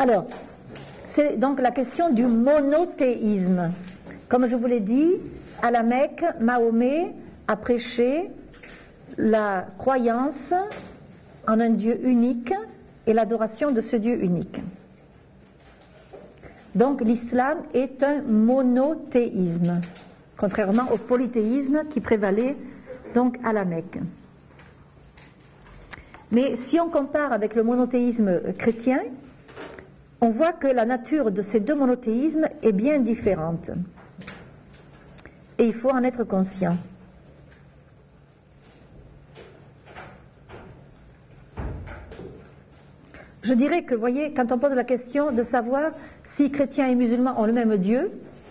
Alors, c'est donc la question du monothéisme. Comme je vous l'ai dit, à la Mecque, Mahomet a prêché la croyance en un Dieu unique et l'adoration de ce Dieu unique. Donc l'islam est un monothéisme, contrairement au polythéisme qui prévalait donc à la Mecque. Mais si on compare avec le monothéisme chrétien, on voit que la nature de ces deux monothéismes est bien différente. Et il faut en être conscient. Je dirais que, vous voyez, quand on pose la question de savoir si chrétiens et musulmans ont le même Dieu,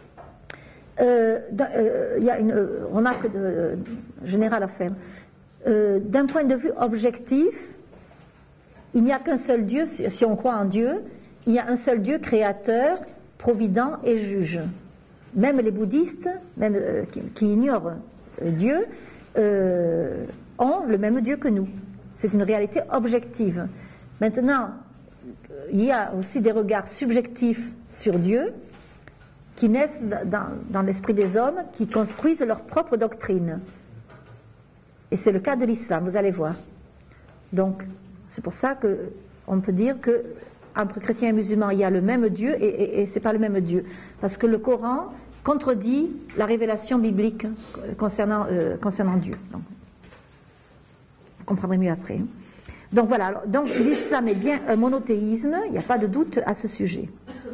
il y a une remarque générale à faire. D'un point de vue objectif, il n'y a qu'un seul Dieu, si on croit en Dieu, il y a un seul Dieu créateur, provident et juge. Même les bouddhistes, même qui ignorent Dieu, ont le même Dieu que nous. C'est une réalité objective. Maintenant, il y a aussi des regards subjectifs sur Dieu qui naissent dans l'esprit des hommes, qui construisent leur propre doctrine. Et c'est le cas de l'islam, vous allez voir. Donc, c'est pour ça qu'on peut dire que entre chrétiens et musulmans, il y a le même Dieu et c'est pas le même Dieu. Parce que le Coran contredit la révélation biblique concernant Dieu. Donc, vous comprendrez mieux après. Donc voilà, donc l'islam est bien un monothéisme, il n'y a pas de doute à ce sujet.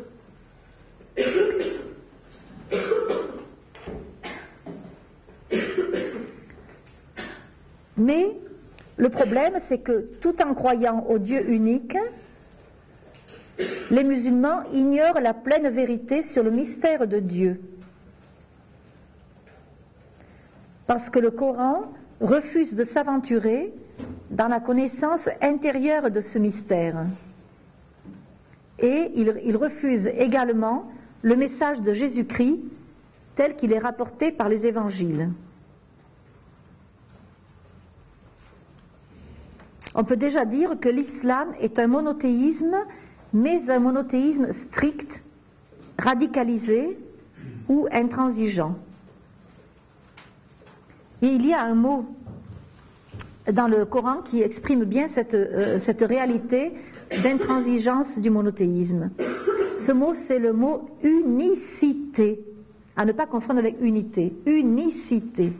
Mais le problème, c'est que tout en croyant au Dieu unique, les musulmans ignorent la pleine vérité sur le mystère de Dieu. Parce que le Coran refuse de s'aventurer dans la connaissance intérieure de ce mystère. Et il refuse également le message de Jésus-Christ tel qu'il est rapporté par les évangiles. On peut déjà dire que l'islam est un monothéisme, mais un monothéisme strict, radicalisé ou intransigeant. Et il y a un mot dans le Coran qui exprime bien cette réalité d'intransigeance du monothéisme. Ce mot, c'est le mot unicité, à ne pas confondre avec unité. Unicité.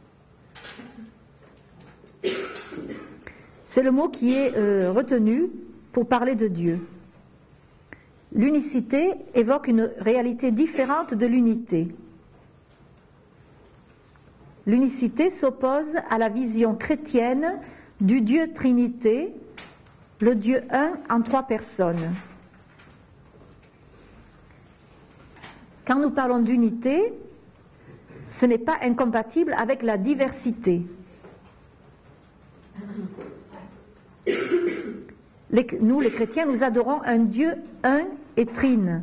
C'est le mot qui est retenu pour parler de Dieu. L'unicité évoque une réalité différente de l'unité. L'unicité s'oppose à la vision chrétienne du Dieu Trinité, le Dieu un en trois personnes. Quand nous parlons d'unité, ce n'est pas incompatible avec la diversité. Nous, les chrétiens, nous adorons un Dieu un et trine.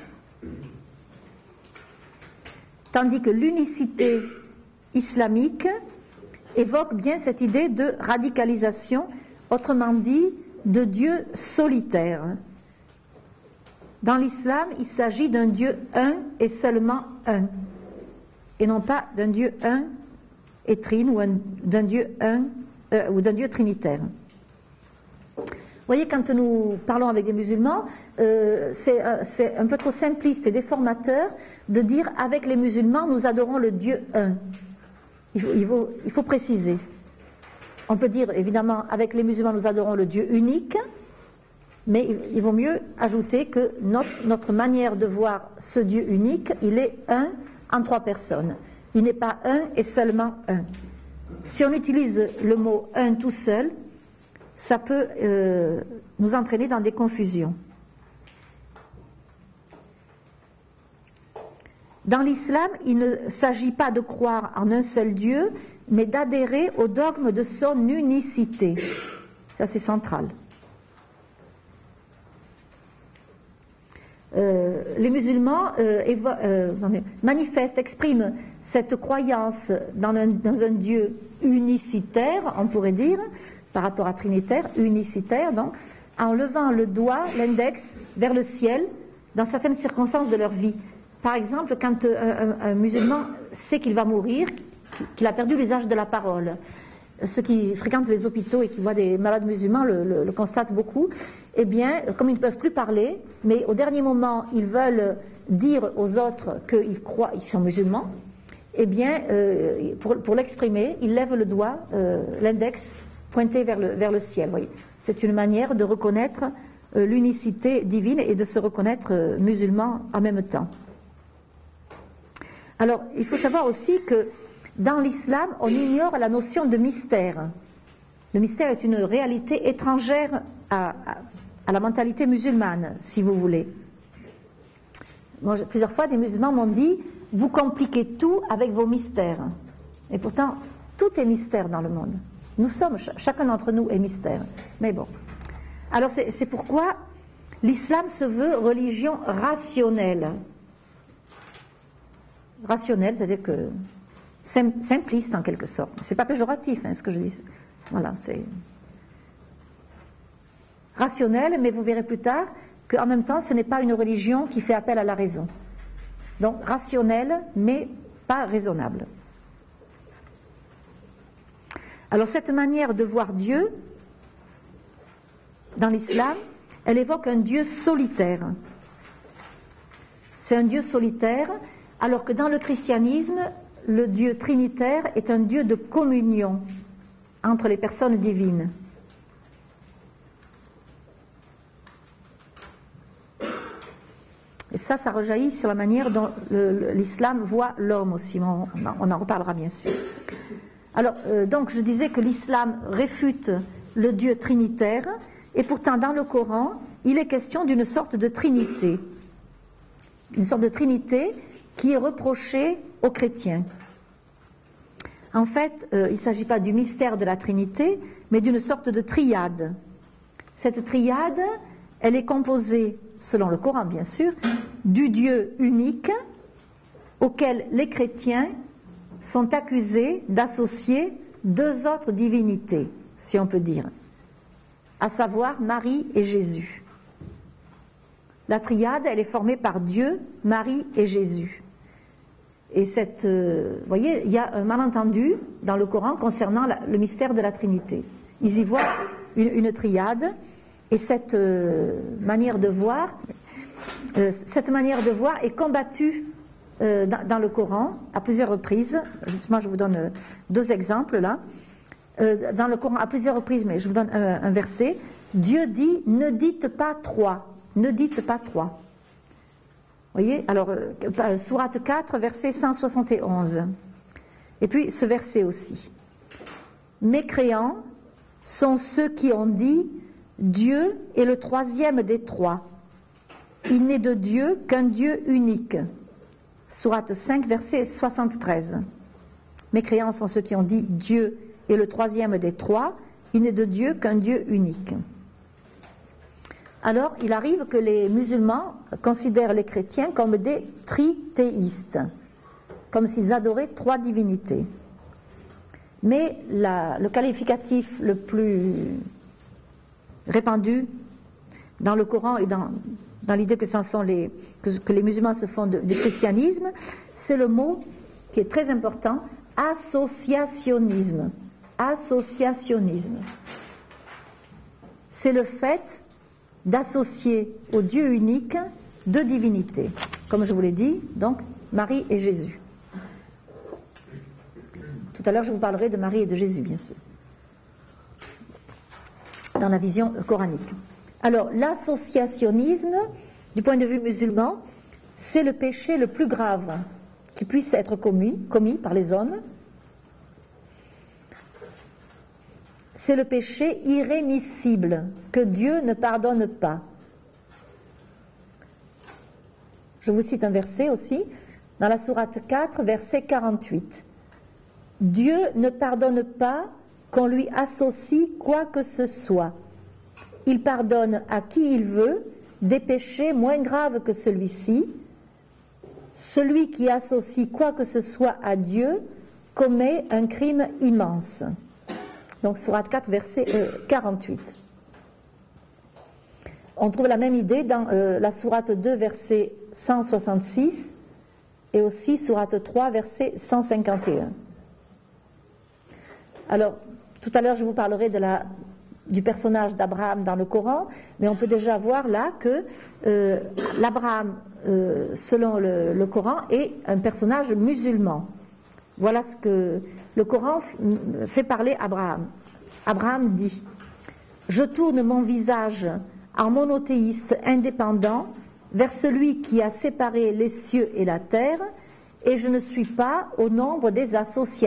Tandis que l'unicité islamique évoque bien cette idée de radicalisation, autrement dit, de Dieu solitaire. Dans l'islam, il s'agit d'un Dieu un et seulement un, et non pas d'un Dieu un et trine ou d'un Dieu trinitaire. Vous voyez, quand nous parlons avec des musulmans, c'est un peu trop simpliste et déformateur de dire avec les musulmans nous adorons le Dieu un. Il faut préciser. On peut dire évidemment avec les musulmans nous adorons le Dieu unique, mais il vaut mieux ajouter que notre manière de voir ce Dieu unique, il est un en trois personnes. Il n'est pas un et seulement un. Si on utilise le mot un tout seul, ça peut nous entraîner dans des confusions. Dans l'islam, il ne s'agit pas de croire en un seul Dieu, mais d'adhérer au dogme de son unicité. Ça, c'est central. Les musulmans manifestent, expriment cette croyance dans un Dieu unicitaire, on pourrait dire, par rapport à trinitaire, unicitaire, donc, en levant le doigt, l'index, vers le ciel dans certaines circonstances de leur vie. Par exemple, quand un musulman sait qu'il va mourir, qu'il a perdu l'usage de la parole. Ceux qui fréquentent les hôpitaux et qui voient des malades musulmans le constatent beaucoup. Eh bien, comme ils ne peuvent plus parler, mais au dernier moment, ils veulent dire aux autres qu'ils croient, qu'ils sont musulmans, eh bien, pour l'exprimer, ils lèvent le doigt, l'index, pointé vers le ciel. Voyez. C'est une manière de reconnaître l'unicité divine et de se reconnaître musulman en même temps. Alors, il faut savoir aussi que dans l'islam, on ignore la notion de mystère. Le mystère est une réalité étrangère à la mentalité musulmane, si vous voulez. Moi, plusieurs fois, des musulmans m'ont dit « Vous compliquez tout avec vos mystères ». Et pourtant, tout est mystère dans le monde. Nous sommes, chacun d'entre nous est mystère. Mais bon. Alors, c'est pourquoi l'islam se veut religion rationnelle. Rationnelle, c'est-à-dire que simpliste en quelque sorte. C'est pas péjoratif, ce que je dis. Voilà, c'est rationnel, mais vous verrez plus tard qu'en même temps, ce n'est pas une religion qui fait appel à la raison. Donc, rationnel, mais pas raisonnable. Alors, cette manière de voir Dieu, dans l'islam, elle évoque un Dieu solitaire. C'est un Dieu solitaire, alors que dans le christianisme, le Dieu trinitaire est un Dieu de communion entre les personnes divines. Et ça rejaillit sur la manière dont l'islam voit l'homme aussi. On en reparlera bien sûr. Alors, donc je disais que l'islam réfute le Dieu trinitaire, et pourtant dans le Coran, il est question d'une sorte de trinité. Une sorte de trinité qui est reprochée aux chrétiens. En fait, il ne s'agit pas du mystère de la Trinité, mais d'une sorte de triade. Cette triade, elle est composée, selon le Coran bien sûr, du Dieu unique auquel les chrétiens sont accusés d'associer deux autres divinités, si on peut dire, à savoir Marie et Jésus. La triade, elle est formée par Dieu, Marie et Jésus. Et vous voyez, il y a un malentendu dans le Coran concernant le mystère de la Trinité. Ils y voient une triade, et cette manière de voir est combattue dans le Coran à plusieurs reprises. Justement, je vous donne deux exemples là. Dans le Coran à plusieurs reprises, mais je vous donne un verset. Dieu dit « Ne dites pas trois ». Ne dites pas trois. Vous voyez, alors, sourate 4, verset 171. Et puis, ce verset aussi. Mécréants sont ceux qui ont dit « Dieu est le troisième des trois. Il n'est de Dieu qu'un Dieu unique. » Sourate 5, verset 73. Mécréants sont ceux qui ont dit « Dieu est le troisième des trois. Il n'est de Dieu qu'un Dieu unique. » Alors, il arrive que les musulmans considèrent les chrétiens comme des trithéistes, comme s'ils adoraient trois divinités. Mais le qualificatif le plus répandu dans le Coran et dans l'idée que les musulmans se font du christianisme, c'est le mot qui est très important, associationnisme. Associationnisme. C'est le fait d'associer au Dieu unique deux divinités. Comme je vous l'ai dit, donc, Marie et Jésus. Tout à l'heure, je vous parlerai de Marie et de Jésus, bien sûr, dans la vision coranique. Alors, l'associationnisme, du point de vue musulman, c'est le péché le plus grave qui puisse être commis par les hommes. C'est le péché irrémissible que Dieu ne pardonne pas. Je vous cite un verset aussi, dans la sourate 4, verset 48. Dieu ne pardonne pas qu'on lui associe quoi que ce soit. Il pardonne à qui il veut des péchés moins graves que celui-ci. Celui qui associe quoi que ce soit à Dieu commet un crime immense. Donc, sourate 4, verset 48. On trouve la même idée dans la sourate 2, verset 166 et aussi sourate 3, verset 151. Alors, tout à l'heure, je vous parlerai du personnage d'Abraham dans le Coran, mais on peut déjà voir là que l'Abraham, selon le Coran, est un personnage musulman. Voilà ce que le Coran fait parler Abraham. Abraham dit « Je tourne mon visage en monothéiste indépendant vers celui qui a séparé les cieux et la terre, et je ne suis pas au nombre des associateurs. »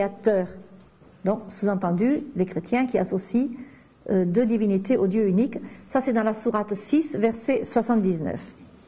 Donc, sous-entendu, les chrétiens qui associent deux divinités au Dieu unique. Ça, c'est dans la sourate 6, verset 79.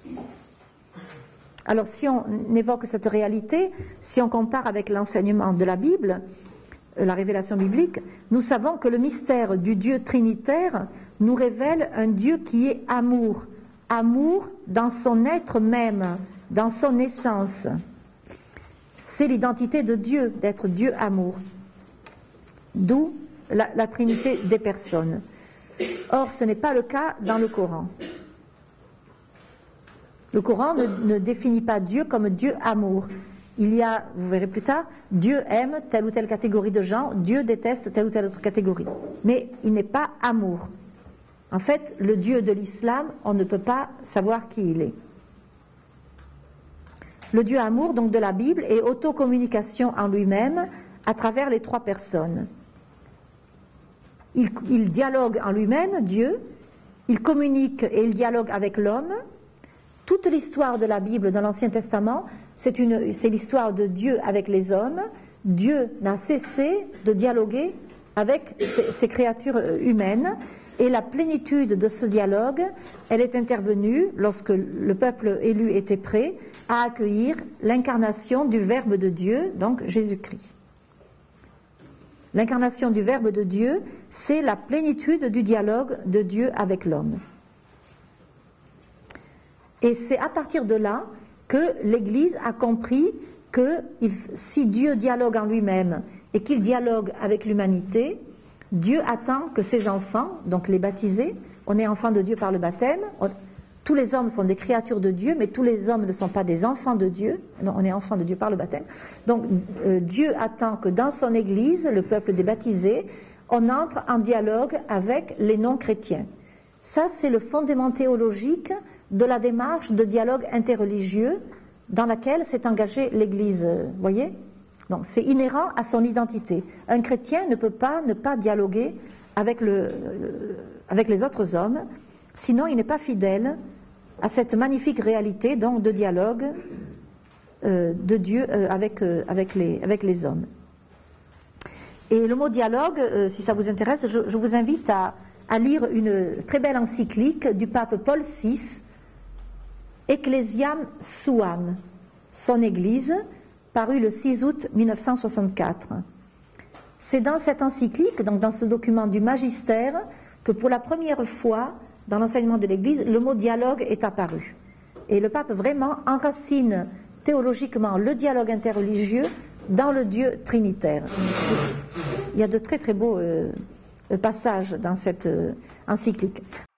Alors, si on évoque cette réalité, si on compare avec l'enseignement de la Bible, la révélation biblique, nous savons que le mystère du Dieu trinitaire nous révèle un Dieu qui est amour, amour dans son être même, dans son essence. C'est l'identité de Dieu, d'être Dieu amour. D'où la trinité des personnes. Or, ce n'est pas le cas dans le Coran. Le Coran ne définit pas Dieu comme Dieu amour. Il y a, vous verrez plus tard, Dieu aime telle ou telle catégorie de gens, Dieu déteste telle ou telle autre catégorie. Mais il n'est pas amour. En fait, le Dieu de l'islam, on ne peut pas savoir qui il est. Le Dieu amour, donc de la Bible, est autocommunication en lui-même à travers les trois personnes. Il dialogue en lui-même, Dieu, il communique et il dialogue avec l'homme. Toute l'histoire de la Bible dans l'Ancien Testament, c'est l'histoire de Dieu avec les hommes. Dieu n'a cessé de dialoguer avec ces créatures humaines, et la plénitude de ce dialogue, elle est intervenue lorsque le peuple élu était prêt à accueillir l'incarnation du Verbe de Dieu, donc Jésus-Christ. L'incarnation du Verbe de Dieu, c'est la plénitude du dialogue de Dieu avec l'homme. Et c'est à partir de là que l'Église a compris que si Dieu dialogue en lui-même et qu'il dialogue avec l'humanité, Dieu attend que ses enfants, donc les baptisés, on est enfants de Dieu par le baptême, tous les hommes sont des créatures de Dieu, mais tous les hommes ne sont pas des enfants de Dieu, non, on est enfants de Dieu par le baptême. Donc Dieu attend que dans son Église, le peuple des baptisés, on entre en dialogue avec les non-chrétiens. Ça, c'est le fondement théologique de la démarche de dialogue interreligieux dans laquelle s'est engagée l'Église, voyez ? Donc c'est inhérent à son identité. Un chrétien ne peut pas ne pas dialoguer avec les autres hommes, sinon il n'est pas fidèle à cette magnifique réalité donc de dialogue de Dieu avec les hommes. Et le mot dialogue, si ça vous intéresse, je vous invite à lire une très belle encyclique du pape Paul VI, Ecclesiam Suam, son Église, paru le 6 août 1964. C'est dans cette encyclique, donc dans ce document du magistère, que pour la première fois, dans l'enseignement de l'Église, le mot dialogue est apparu. Et le pape vraiment enracine théologiquement le dialogue interreligieux dans le Dieu trinitaire. Il y a de très très beaux passages dans cette encyclique.